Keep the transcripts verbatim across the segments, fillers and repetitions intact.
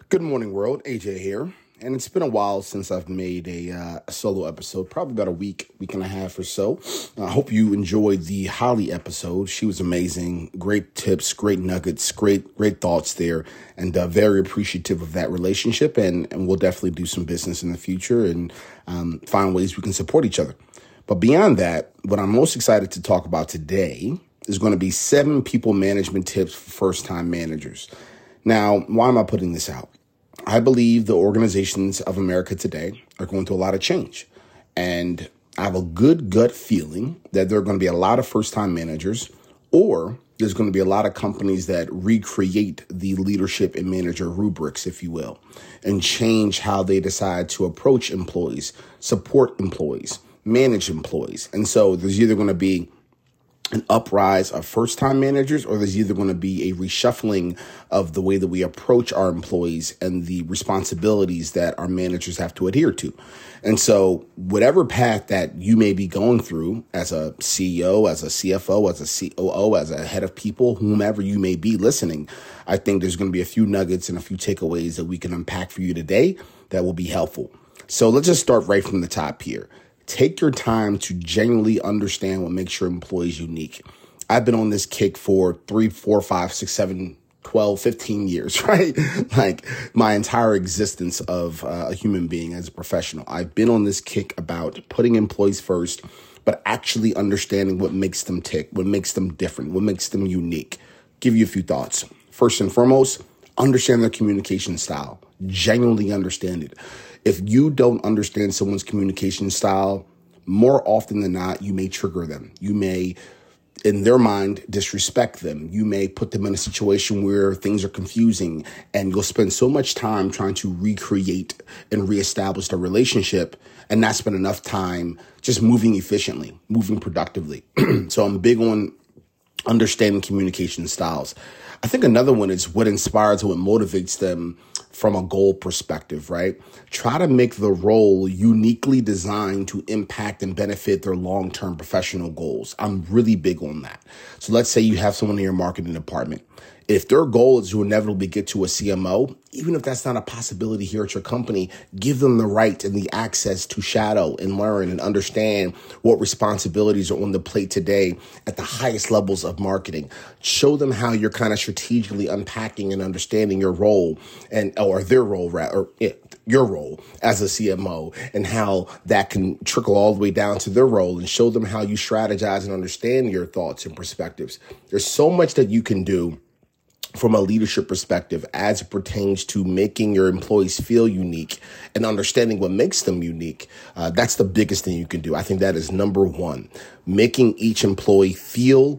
Good morning, world. A J here. And it's been a while since I've made a, uh, a solo episode, probably about a week, week and a half or so. I hope you enjoyed the Holly episode. She was amazing. Great tips, great nuggets, great, great thoughts there, and uh, very appreciative of that relationship. And, and we'll definitely do some business in the future and um, find ways we can support each other. But beyond that, what I'm most excited to talk about today is going to be seven people management tips for first-time managers. Now, why am I putting this out? I believe the organizations of America today are going through a lot of change. And I have a good gut feeling that there are going to be a lot of first-time managers, or there's going to be a lot of companies that recreate the leadership and manager rubrics, if you will, and change how they decide to approach employees, support employees, manage employees. And so there's either going to be an uprise of first-time managers, or there's either going to be a reshuffling of the way that we approach our employees and the responsibilities that our managers have to adhere to. And so whatever path that you may be going through as a C E O, as a C F O, as a C O O, as a head of people, whomever you may be listening, I think there's going to be a few nuggets and a few takeaways that we can unpack for you today that will be helpful. So let's just start right from the top here. Take your time to genuinely understand what makes your employees unique. I've been on this kick for three, four, five, six, seven, twelve, fifteen years, right? Like my entire existence of uh, a human being as a professional. I've been on this kick about putting employees first, but actually understanding what makes them tick, what makes them different, what makes them unique. Give you a few thoughts. First and foremost, understand their communication style. Genuinely understand it. If you don't understand someone's communication style, more often than not, you may trigger them. You may, in their mind, disrespect them. You may put them in a situation where things are confusing, and you'll spend so much time trying to recreate and reestablish the relationship and not spend enough time just moving efficiently, moving productively. So I'm big on understanding communication styles. I think another one is what inspires and what motivates them from a goal perspective, right? Try to make the role uniquely designed to impact and benefit their long-term professional goals. I'm really big on that. So let's say you have someone in your marketing department. If their goal is to inevitably get to a C M O, even if that's not a possibility here at your company, give them the right and the access to shadow and learn and understand what responsibilities are on the plate today at the highest levels of marketing. Show them how you're kind of strategically unpacking and understanding your role and or their role, or yeah, your role as a C M O, and how that can trickle all the way down to their role, and show them how you strategize and understand your thoughts and perspectives. There's so much that you can do from a leadership perspective as it pertains to making your employees feel unique and understanding what makes them unique. Uh, that's the biggest thing you can do. I think that is number one. Making each employee feel,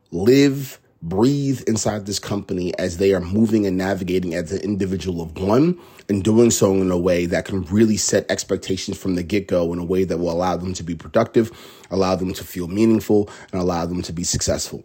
live, breathe inside this company as they are moving and navigating as an individual of one, and doing so in a way that can really set expectations from the get-go in a way that will allow them to be productive, allow them to feel meaningful, and allow them to be successful.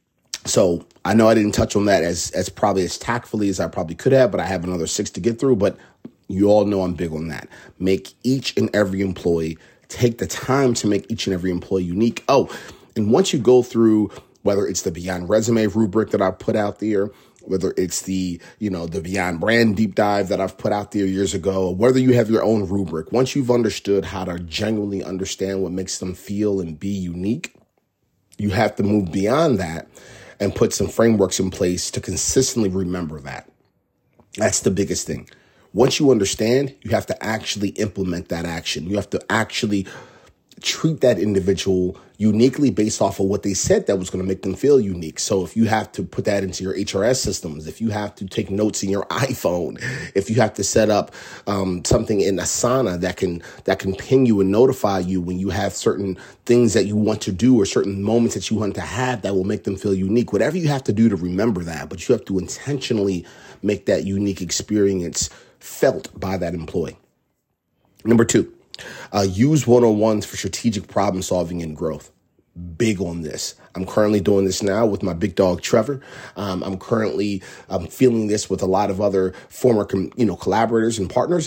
So I know I didn't touch on that as, as probably as tactfully as I probably could have, but I have another six to get through. But you all know I'm big on that. Make each and every employee, take the time to make each and every employee unique. Oh, and once you go through, whether it's the Beyond Resume rubric that I put out there, whether it's the, you know, the Beyond Brand Deep Dive that I've put out there years ago, whether you have your own rubric, once you've understood how to genuinely understand what makes them feel and be unique, you have to move beyond that and put some frameworks in place to consistently remember that. That's the biggest thing. Once you understand, you have to actually implement that action. You have to actually treat that individual uniquely based off of what they said that was going to make them feel unique. So if you have to put that into your H R S systems, if you have to take notes in your iPhone, if you have to set up um, something in Asana that can that can ping you and notify you when you have certain things that you want to do or certain moments that you want to have that will make them feel unique, whatever you have to do to remember that, but you have to intentionally make that unique experience felt by that employee. Number two, Uh, use one-on-ones for strategic problem solving and growth. Big on this. I'm currently doing this now with my big dog, Trevor. Um, I'm currently um, feeling this with a lot of other former, com- you know, collaborators and partners.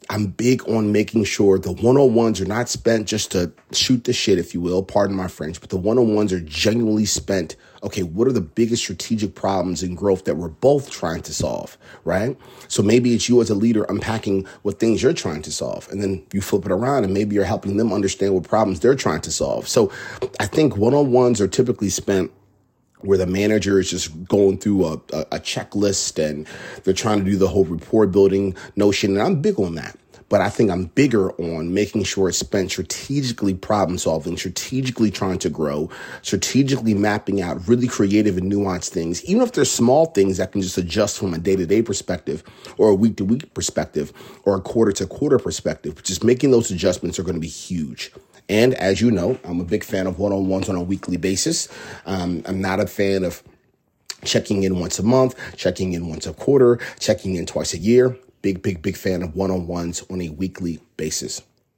I'm big on making sure the one-on-ones are not spent just to shoot the shit, if you will, pardon my French, but the one-on-ones are genuinely spent, okay, what are the biggest strategic problems in growth that we're both trying to solve, right? So maybe it's you as a leader unpacking what things you're trying to solve, and then you flip it around and maybe you're helping them understand what problems they're trying to solve. So I think one-on-ones are typically spent where the manager is just going through a, a, a checklist and they're trying to do the whole rapport building notion. And I'm big on that. But I think I'm bigger on making sure it's spent strategically problem solving, strategically trying to grow, strategically mapping out really creative and nuanced things, even if they're small things that can just adjust from a day-to-day perspective or a week-to-week perspective or a quarter-to-quarter perspective. Just making those adjustments are going to be huge. And as you know, I'm a big fan of one-on-ones on a weekly basis. Um, I'm not a fan of checking in once a month, checking in once a quarter, checking in twice a year. Big, big, big fan of one-on-ones on a weekly basis.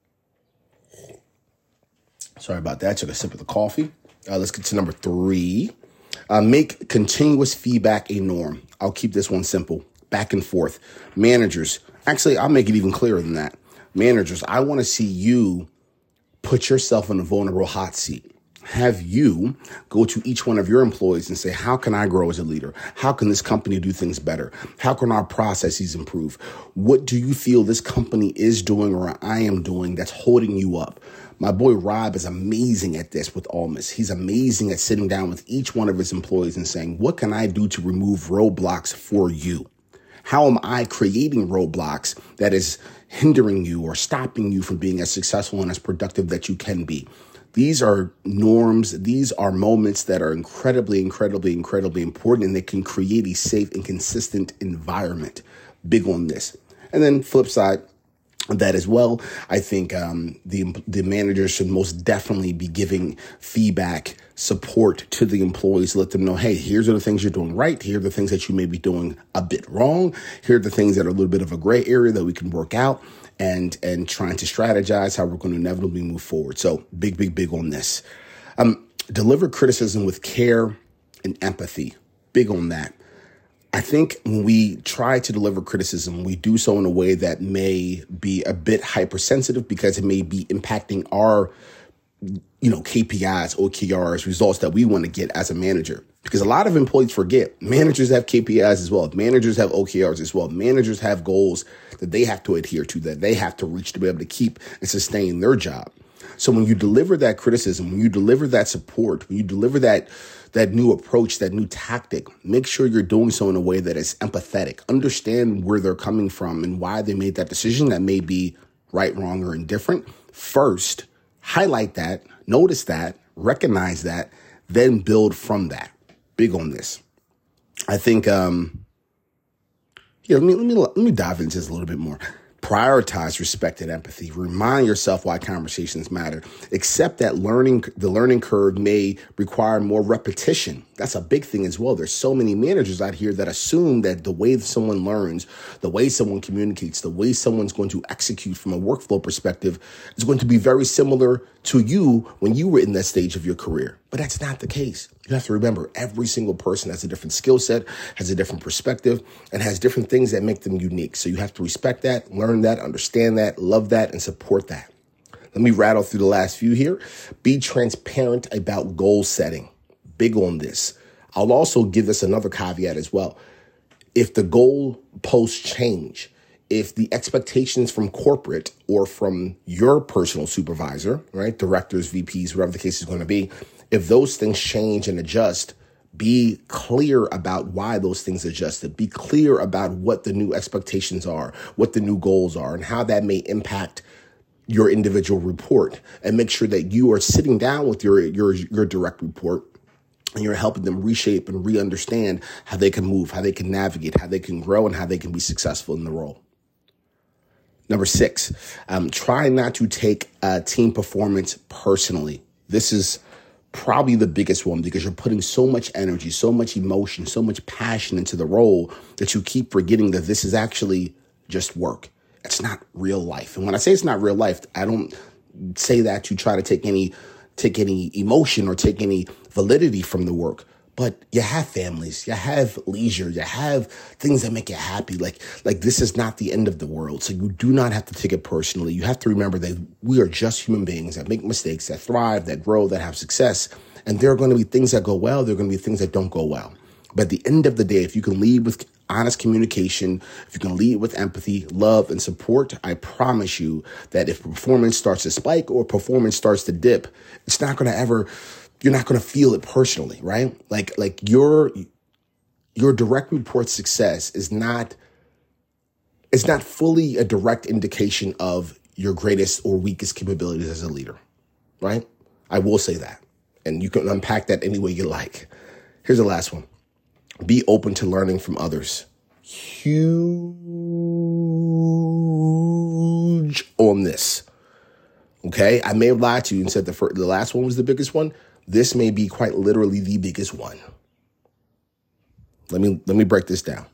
Sorry about that. I took a sip of the coffee. Uh, let's get to number three. Uh, make continuous feedback a norm. I'll keep this one simple. Back and forth. Managers. Actually, I'll make it even clearer than that. Managers, I want to see you put yourself in a vulnerable hot seat. Have you go to each one of your employees and say, how can I grow as a leader? How can this company do things better? How can our processes improve? What do you feel this company is doing or I am doing that's holding you up? My boy Rob is amazing at this with Almas. He's amazing at sitting down with each one of his employees and saying, what can I do to remove roadblocks for you? How am I creating roadblocks that is hindering you or stopping you from being as successful and as productive that you can be? These are norms. These are moments that are incredibly, incredibly, incredibly important, and they can create a safe and consistent environment. Big on this. And then flip side of that as well, I think um, the the manager should most definitely be giving feedback, support to the employees. Let them know, hey, here's are the things you're doing right. Here are the things that you may be doing a bit wrong. Here are the things that are a little bit of a gray area that we can work out. And and trying to strategize how we're going to inevitably move forward. So big, big, big on this. Um, deliver criticism with care and empathy. Big on that. I think when we try to deliver criticism, we do so in a way that may be a bit hypersensitive because it may be impacting our, you know, K P Is, O K Rs, results that we want to get as a manager. Because a lot of employees forget managers have K P Is as well. Managers have O K Rs as well. Managers have goals that they have to adhere to, that they have to reach to be able to keep and sustain their job. So when you deliver that criticism, when you deliver that support, when you deliver that that new approach, that new tactic, make sure you're doing so in a way that is empathetic. Understand where they're coming from and why they made that decision that may be right, wrong, or indifferent. First, highlight that, notice that, recognize that, then build from that. Big on this. I think, um, yeah, let me, let me, let me dive into this a little bit more. Prioritize respect and empathy. Remind yourself why conversations matter. Accept that learning, the learning curve may require more repetition. That's a big thing as well. There's so many managers out here that assume that the way someone learns, the way someone communicates, the way someone's going to execute from a workflow perspective is going to be very similar to you when you were in that stage of your career. But that's not the case. You have to remember every single person has a different skill set, has a different perspective, and has different things that make them unique. So you have to respect that, learn that, understand that, love that, and support that. Let me rattle through the last few here. Be transparent about goal setting. Big on this. I'll also give this another caveat as well. If the goal posts change, if the expectations from corporate or from your personal supervisor, right, directors, V Ps, whatever the case is going to be, if those things change and adjust, be clear about why those things adjusted. Be clear about what the new expectations are, what the new goals are, and how that may impact your individual report. And make sure that you are sitting down with your your your direct report and you're helping them reshape and re-understand how they can move, how they can navigate, how they can grow, and how they can be successful in the role. Number six, um, try not to take uh, team performance personally. This is probably the biggest one because you're putting so much energy, so much emotion, so much passion into the role that you keep forgetting that this is actually just work. It's not real life. And when I say it's not real life, I don't say that to try to take any take any emotion or take any validity from the work. but you have families, you have leisure, you have things that make you happy. Like, like this is not the end of the world. So you do not have to take it personally. You have to remember that we are just human beings that make mistakes, that thrive, that grow, that have success. And there are going to be things that go well. There are going to be things that don't go well. But at the end of the day, if you can lead with honest communication, if you can lead with empathy, love, and support, I promise you that if performance starts to spike or performance starts to dip, it's not going to ever, you're not going to feel it personally, right? Like, like your, your direct report success is not, it's not fully a direct indication of your greatest or weakest capabilities as a leader, right? I will say that. And you can unpack that any way you like. Here's the last one. Be open to learning from others. Huge on this. Okay? I may have lied to you and said the first, the last one was the biggest one. This may be quite literally the biggest one. Let me, let me break this down.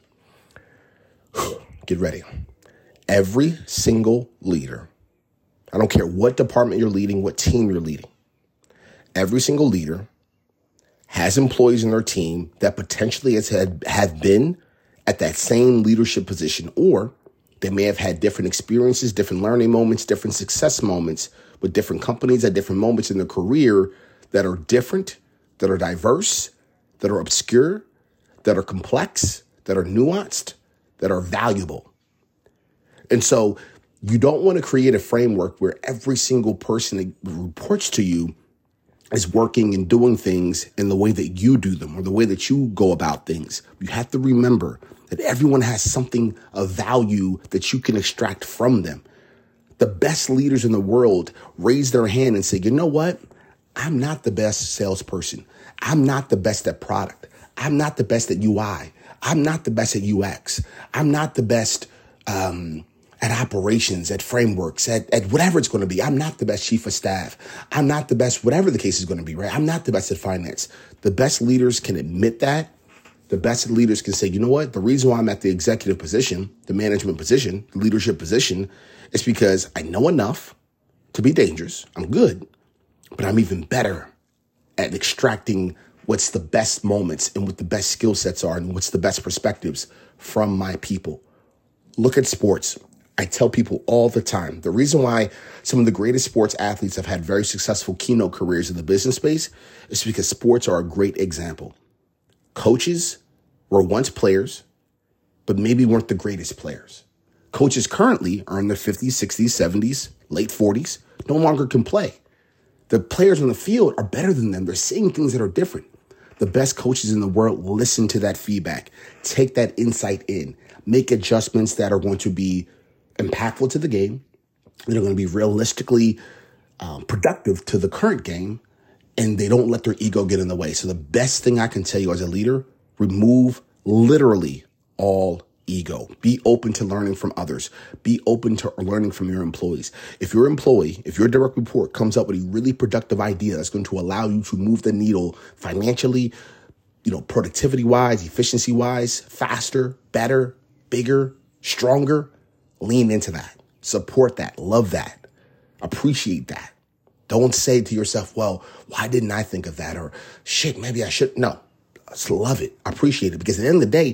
Get ready. Every single leader, I don't care what department you're leading, what team you're leading, every single leader has employees in their team that potentially has had, have been at that same leadership position, or they may have had different experiences, different learning moments, different success moments with different companies at different moments in their career that are different, that are diverse, that are obscure, that are complex, that are nuanced, that are valuable. And so you don't want to create a framework where every single person that reports to you is working and doing things in the way that you do them or the way that you go about things. You have to remember that everyone has something of value that you can extract from them. The best leaders in the world raise their hand and say, you know what? I'm not the best salesperson. I'm not the best at product. I'm not the best at U I. I'm not the best at U X. I'm not the best um, at operations, at frameworks, at, at whatever it's going to be. I'm not the best chief of staff. I'm not the best, whatever the case is going to be, right? I'm not the best at finance. The best leaders can admit that. The best leaders can say, you know what? The reason why I'm at the executive position, the management position, the leadership position, is because I know enough to be dangerous. I'm good, but I'm even better at extracting what's the best moments and what the best skill sets are and what's the best perspectives from my people. Look at sports. I tell people all the time, the reason why some of the greatest sports athletes have had very successful keynote careers in the business space is because sports are a great example. Coaches were once players, but maybe weren't the greatest players. Coaches currently are in their fifties, sixties, seventies, late forties, no longer can play. The players on the field are better than them. They're seeing things that are different. The best coaches in the world listen to that feedback, take that insight in, make adjustments that are going to be impactful to the game, that are going to be realistically um, productive to the current game, and they don't let their ego get in the way. So the best thing I can tell you as a leader, remove literally all ego. Be open to learning from others. Be open to learning from your employees. If your employee, if your direct report comes up with a really productive idea that's going to allow you to move the needle financially, you know, productivity wise, efficiency wise, faster, better, bigger, stronger, lean into that. Support that. Love that. Appreciate that. Don't say to yourself, well, why didn't I think of that? Or shit, maybe I should. No, just love it. Appreciate it. Because at the end of the day,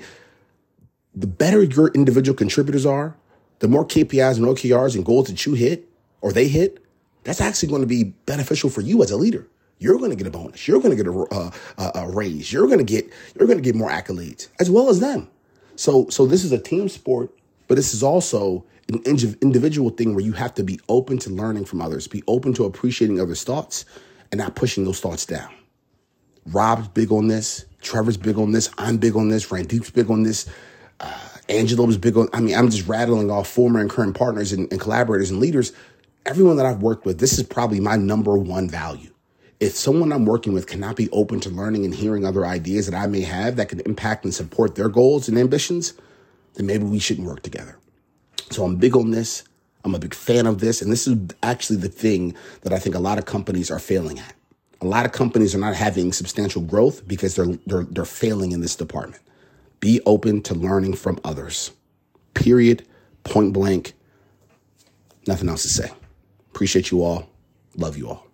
the better your individual contributors are, the more K P Is and O K Rs and goals that you hit or they hit, that's actually going to be beneficial for you as a leader. You're going to get a bonus. You're going to get a, uh, a, a raise. You're going to get you're going to get more accolades as well as them. So so this is a team sport, but this is also an individual thing where you have to be open to learning from others, be open to appreciating others' thoughts and not pushing those thoughts down. Rob's big on this. Trevor's big on this. I'm big on this. Randeep's big on this. Uh, Angelo was big on, I mean, I'm just rattling off former and current partners and, and collaborators and leaders. Everyone that I've worked with, this is probably my number one value. If someone I'm working with cannot be open to learning and hearing other ideas that I may have that can impact and support their goals and ambitions, then maybe we shouldn't work together. So I'm big on this. I'm a big fan of this. And this is actually the thing that I think a lot of companies are failing at. A lot of companies are not having substantial growth because they're they're they're failing in this department. Be open to learning from others. Period. Point blank. Nothing else to say. Appreciate you all. Love you all.